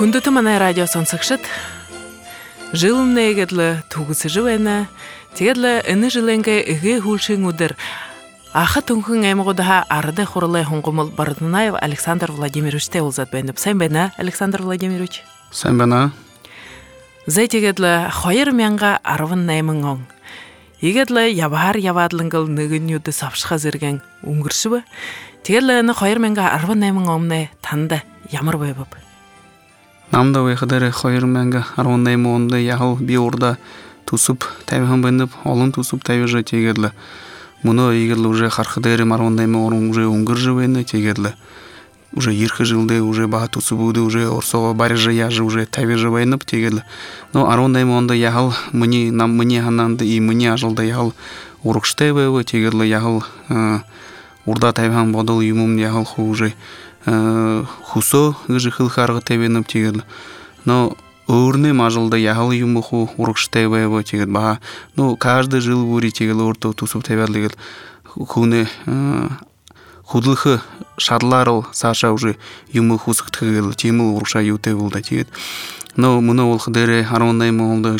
Күндіті мана радио сонсықшыт. Жылымны егедлі туғысы жывайна, тегедлі іні жыленге үге хулшың ұдыр. Ақы түнкін әміғыдаға арыды қорылай хоңғымыл Бороднаев Александр Владимировичте олзат бәйніп. Сайн бәйна, Александр Владимирович? Сайн бәйна. Зай тегедлі қойыр мәңға арвын наймың оң. Егедлі ябар ябадлыңғыл нүгін юды сапшыға зірген ұңгыршы бі. Тегедлі іні қойыр мәңға арвын наймың оңны танды ямыр бай біп. Намда вайхадары қойыр мәңгі арвын наймың оңды яғыл би орда тусып тәйвіған бәйніп, олын тусып тәйвіжі тегедлі. Мұны егедлі уже қарқыдары арвын наймың орын уже ұңгыржы бәйні тегедлі. Уже ерхі жылды, уже баға тусып өді, уже орсоға барыжы яжы, уже тәйвіжі бәйніп тегедлі. Но арвын наймың оңды яғыл мұне хананды и мұне ажылды яғыл ұрықштай бәйбі тегедлі яғыл урда тайван бодол юмум яғыл ху уже хусо гыжы хылхарғы тәбеніп тегедлі. Но өрне мажылды яғыл юму ху ұрықштай бәйбі тегел баға. Но каждый жыл бұри тегел орто тусып тәбәрлігіл хуны худылхы шадларыл саша уже юму хусық тегел темыл ұрықша юте болды тегел. Но мұны ол қыдары арвандай молды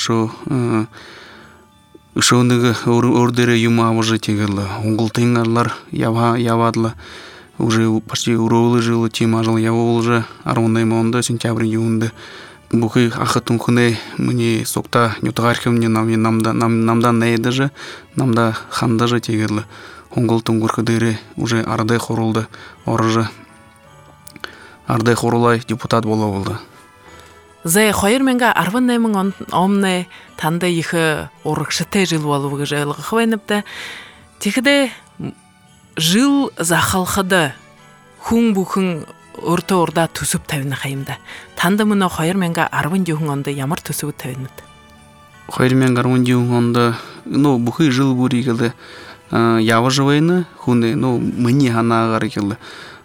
Шоныгы ордері юма авыжы тегелі. Оңғыл теңарлар явадылы. Уже почти уровылы жылы тема жыл яволжы. Арвандай моңды сентябрь юнды. Бұқы ақытым күней мұне соқта нютағархымне намдан нәйді жы. Намда ханды жы тегелі. Оңғыл тұңғыр қыдері уже ардай қорылды. Орыжы ардай қорылай депутат бола болды. Зай қойыр мәңгі арвын наймың омны танды ехі орықшыты жыл болуғы жайлығы қывайныпты. Текіде жыл зақалқыды хүң бұқың орта орда түсіп тәуіні қайымды. Танды мұны қойыр мәңгі арвын деуің онды ямар түсіп тәуініпті? Қойыр мәңгі арвын деуің онды бұқы жыл бұры келді явы жывайны хүнде мұне хана ағары келді.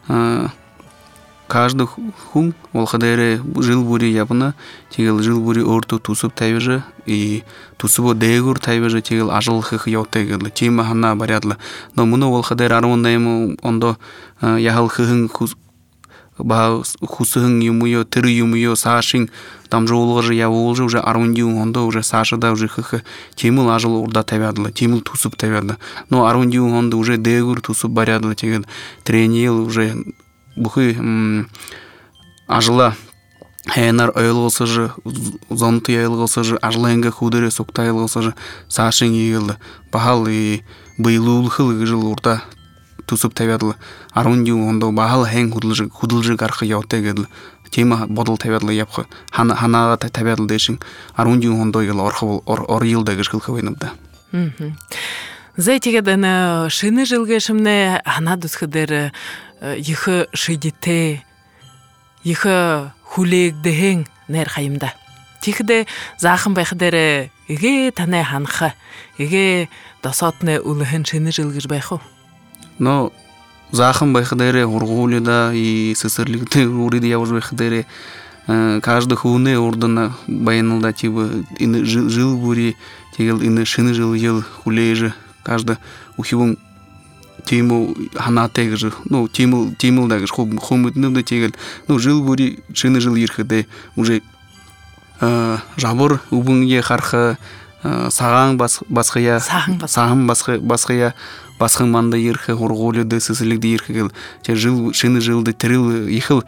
Каждый хун олхадere жил бури япына тегел жил бури орто тусуп тайвежи и тусубо дегур тайвежи тегел ажыл хых йотегел тема хана барядлы. Но муну олхадere арвондайму ондо яхал хыхын ба хусыхын юмуё тыры юмуё сашин там жолгыжы яволжы уже арвондиун ондо уже сашыда уже хых темыл ажыл урда тайвядлы темыл тусуп тайвядлы. Но арвондиун ондо уже дегур тусуп барядлы тегел тренил уже бұқы ажыла әйнар ойылғысы жы, зонты айылғысы жы, ажыла әңгі құдыры соқта айылғысы жы, сашын егілді. Бағал бұйылы ұлқылығы жыл орта түсіп тәвәділі. Арвынды онда бағал әң құдылжы қарқы яуты егілді. Тема бодыл тәвәділі япқы. Ханаға тәвәділді ешін. Арвынды онда егілі ор елдегі жылқы бәйнімді. Зай тегедені шыны жылғы шымны ана дүскідері ехі шыдеті, ехі хулегдіхен нәр қайымда. Текіде зақын байқыдері еге тәне ханқы, еге дасатны ұлығын шыны жылғыш байқы? Но зақын байқыдері ұрғулыда и сысырлігді ұрыды явыш байқыдері кажды хуны ордына байынылда тебі жыл бұри, тегел ины шыны жыл ел хулейжі, кажды ухивың тему ханатег же тему дагы хомытнымды тегел жыл бури шыны жыл ерхиде уже жабыр убыңге харха сағаң басқая сағым басқая басқын манда ерхи орғолыды сысылыгды ерхигел жыл шыны жылды тирил ехил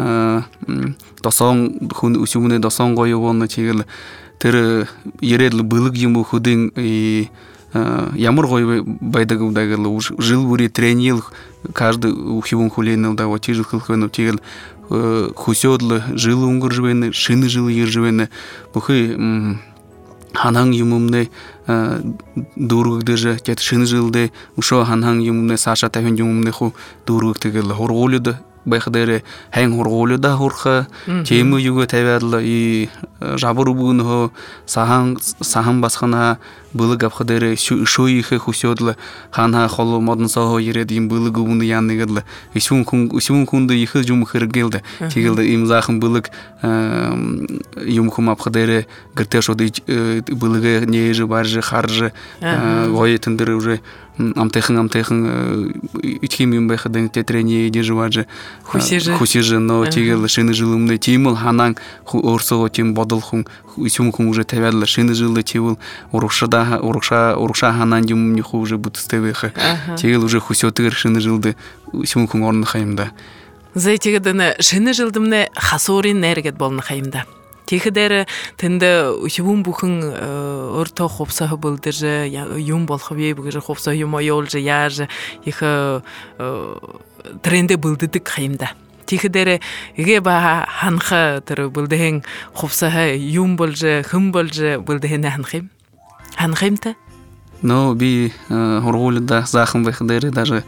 досоң хүн усюмне досоң гойы вонны тегел тиры ередлі былык юму худың Ямыр ғой байдагылдагылы жыл бури тренил каждый ухивун хуленилда вот жыл хылхыны тегел хусёдлы жыл уңгыр жыбені шыны жыл ер жыбені бұхы ханаң юмумны дургыгды же тет шыны жылды ушо ханаң юмумны саша тәвен юмумны ху дургыгтыгылы хорголыды байқыдары әң хорголыда хорха темі юғы тәвәділі и жабыр бұғын хо сахан басқана былы гапқыдары шо ехі хусёдлы хана холы модын саға ереді им былы гуынды янныгыдлы исун күнді ехі жұмы қыргелді тегелді им зақын былык юмхум апқыдары гірте шоды былыға нейжі баржы же харжы гой тендер уже амтехын ичким юм бэха дэн тетрение дежваже хусижи но тигел шины жылымны тимул ханан орсого тим бодолхун исюмкун уже тавядла шины жылы тивул урукша ханан юм ниху уже бутстевеха тигел уже хусётыгыр шины жылды исюмкун орны хайымда зайтигедene шины жылдымны хасорин нергет болны хайымда Тихедер тенде усюбун бухын орто хопсахы булдыржы юм болхыбей бугыжы хопса юма йолжы яжы ихы тренде булдыдык хайымда. Тихедер иге ба ханха тыры булдыхын хопсахы юм болжы хым болжы булдыхыны ханхым. Ханхымта? Но би хорголда захым бэхдери даже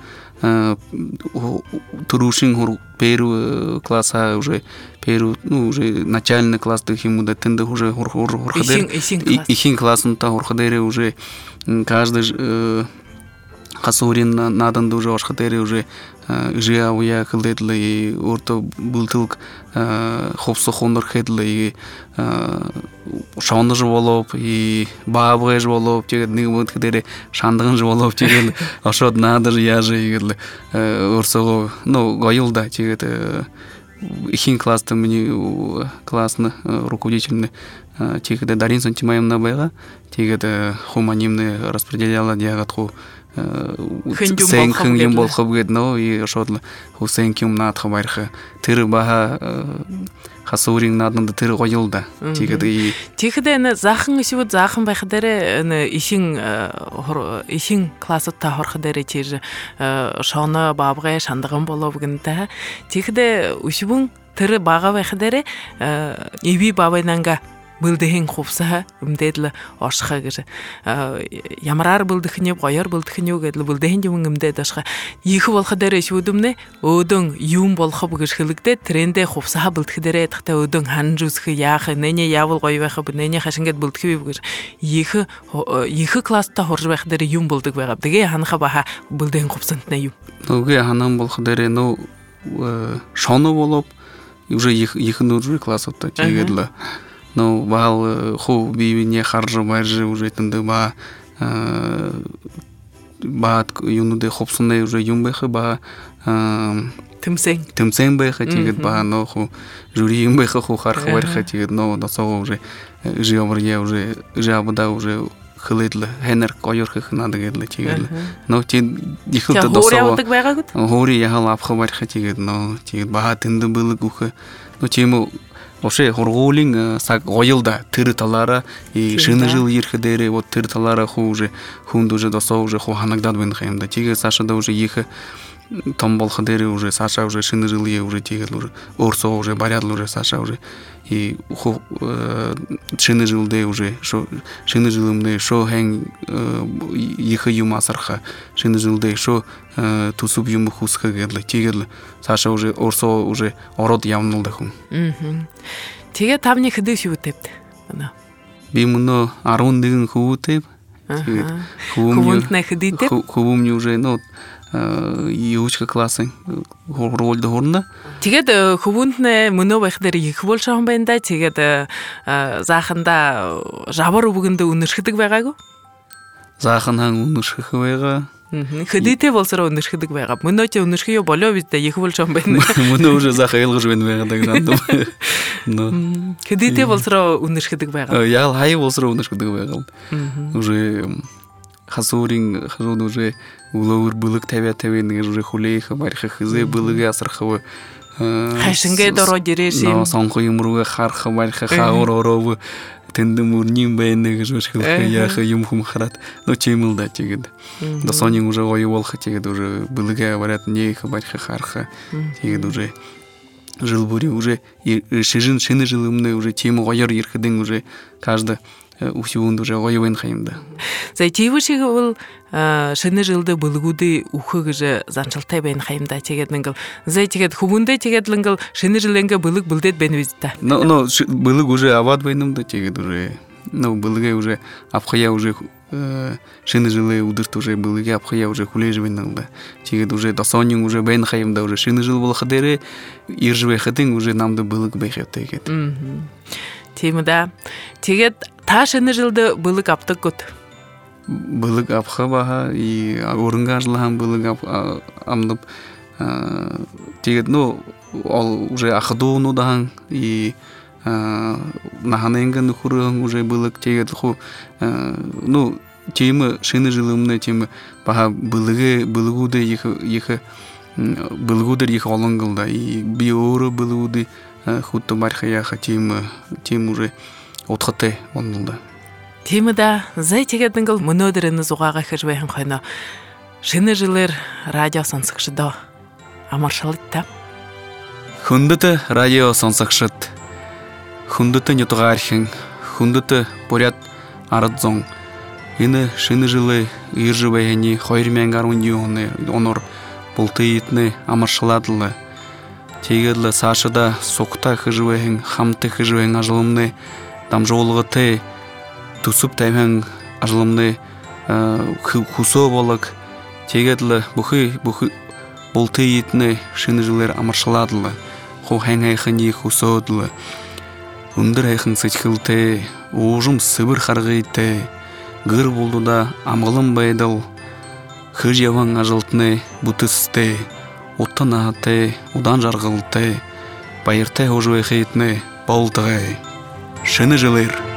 турушин первый класса уже первый уже начальный класс так ему да тенде уже ихин классом та хорходере уже каждый хасурин надан уже хорходере уже жия уя кылдедлы и орто бултылк хопсо хондор хедлы и шондыж болоп и бабыж болоп тегед нигмут кедере шандыгын болоп тегел ошод надыр яжы егел орсого гойылда тегед ихин класста мне классно руководительный тегед Дарин Сантимаевна байга тегед хуманимный распределяла диагатху Сенкин болхоб гет но и шодлы Хусенким надха байрха тыры баха хасурин наданда тыры гойылда тигеде тигеде захын исивот захын байхдере ишин классыта хорхдере тиже шона бабга шандыгын болоп гынта тигеде усибун тыры бага байхдере иби бабайнанга Булдыхин хопса умдедле ашха гыжы. Ямрар булдыхне гойор булдыхне гедле булдыхин юм умдед ашха. Ихи болхадере шудумне одон юм болхоб гышхылыкте тренде хопса булдыхдере тхта одон ханжусхы яхы нене явыл гойвахы нене хашингет булдыхы гыж. Ихи класста хоржбахдере юм булдык багап. Деге ханха баха булдыхин хопсантне юм. Ноге ханам болхадере шоно болоп уже ихи нуржы классотта тигедле. Но бал ху би не харжы байжы уже тенде ба юнуде хопсуне уже юмбехы ба тымсен бэха тигет ба но ху жюри юмбехы ху хархы байрха тигет но досого уже жиомрге уже жабыда уже хылытлы хенер койорхы надо гедле тигет но ти дихылты досого хори яхал апхы байрха тигет но тигет ба тенде было гухы но тему Вообще хорголин сак гойылда тыры талара и шыны жыл ерхедере вот тыры талара ху уже хунду уже досо уже ху ханагдад бен хайымда тиге Саша да уже ихы там болхедере уже Саша уже шыны жыл е уже тиге уже орсо уже барядлы уже Саша уже и ху шыны жылде уже шо шыны жылымде шо хэн ихы юмасарха шыны жылде шо тусуб юм хусха гедле тигедле Саша уже орсо уже ород явнылды хун. Теге тамне хыдыш утепт. Ана. Би муно 10 дигин хутеп. Хувунтне хыдитеп. Хувумни уже юучка классы ролда хорна. Теге хувунтне муно бахдер их болшам бенда теге захында жабар бүгүндө үнүшхидик байгагу. Захынхан үнүшхих байга. Хыдите болсора үнүшхидик байгап. Муно че үнүшхиё боло бизде их болшам бенда. Муно уже захайлгыш бен байгадак жандым. Хыдите болсора үнүшхидик байгап. Ял хай болсора үнүшхидик байгал. Уже хасурин хажуд уже уловыр былык тавя-тавя уже хулейха барьха хызе былыгы асырхывы. Хашинге доро дерешим. Но сонхо юмруга харха барьха хаоровы. Тенде мурним бэйнеге жошхылха яха юмхум харат. Но чемылда тегед. Да сонин уже ой волха тегед уже былыга варят нейха барьха харха. Тегед уже жил бури уже шыны жылымны уже тему гойор ерхиден уже каждый усюнду уже гойвен хайымда. Зайтивышиге ол шыны жылды былгуды ухыгыжы занчылтай бен хайымда тегедленгел. Зайтигет хубунда тегедленгел шыны жыленге былык былдет бен визитта. Но былык уже ават бенымда тегед уже. Но былыге уже апхая уже шыны жылы удырт уже былыге апхая уже хулежи беннелда. Тегед уже досонин уже бен хайымда уже шыны жыл болхадере иржбе хатин уже намды былык бехет тегед. Темада тегед та шыны жылды былык аптык гот. былык апха баха и орынга ажлахан былык амдып тегет ол уже ахдууну дахан и наханенген хурын уже былык тегет ху темы шины жылымны темы баха былыгуды их былыгудыр их олонгылда и биоры былыгуды хутты бархаяха темы уже отхаты онылда. Темада зай тегеден гыл мөнөдөрүн зугага хажбайхан хайна шины жылыр радио сонсыкшыда амаршалытта. Хундыты радио сонсыкшыт. Хундыты нютугархин, хундыты поряд арадзон. Ины шины жылы иржыбайхани хойрменгарунди онор болтыйтны амаршаладылы. Тегедлы сашыда сокта хыжбайхин, хамты хыжбайхин ажылымны дамжолғыты тусуп таймен ажылымны хусо болык. Тегедлы бухы болтыйтны шины жылыр амаршаладылы. Ху хэнгэйхани хусодылы. Ундар айхын сычкылты, ожым сыбыр харгыйты. Гыр болду да амғылым байдыл. Хыж яван ажылтны бутысты. Оттан ағыты, одан жарғылты. Байырты ожуай хейтны болтығай. Шыны жылыр.